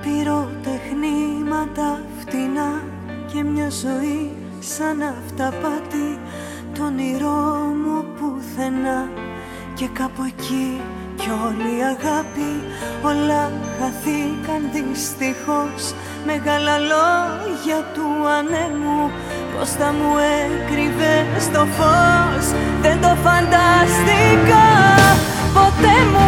Πυροτεχνήματα φτηνά και μια ζωή σαν αυταπάτη. Το όνειρό μου πουθενά και κάπου εκεί κι όλη η αγάπη. Όλα χαθήκαν δυστυχώς. Μεγάλα λόγια του ανέμου πως θα μου έκρυβε στο φως. Δεν το φανταστήκα ποτέ μου.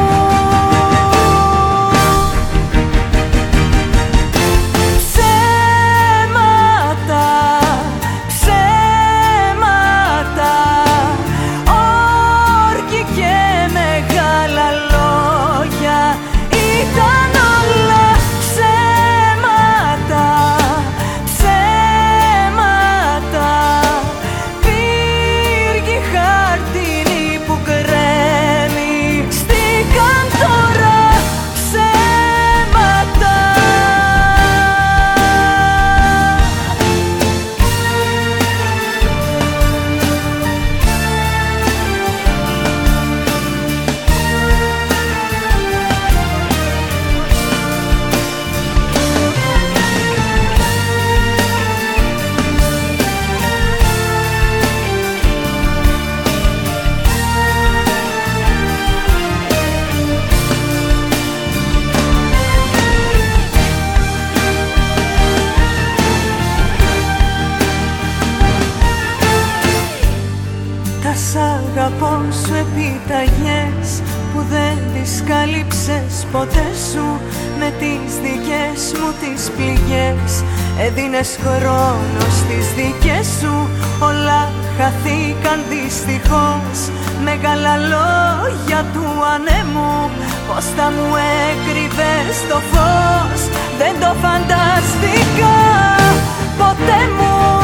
Σ' αγαπώ σου επιταγές που δεν τις κάλυψες ποτέ σου. Με τις δικές μου τις πληγές έδινες χρόνο στις δικές σου. Όλα χαθήκαν δυστυχώς. Μεγάλα λόγια του ανέμου πως θα μου έκρυβες το φως. Δεν το φανταστήκα ποτέ μου.